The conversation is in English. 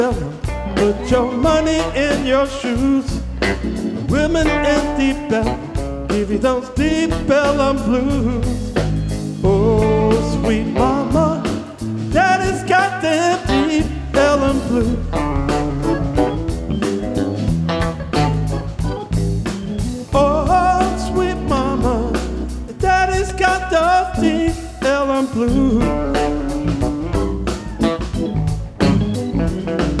Put your money in your shoes. Women in deep Ellum give you those deep Ellum blues. Oh, sweet mama, daddy's got them deep Ellum blues. Oh, sweet mama, daddy's got those deep Ellum blues.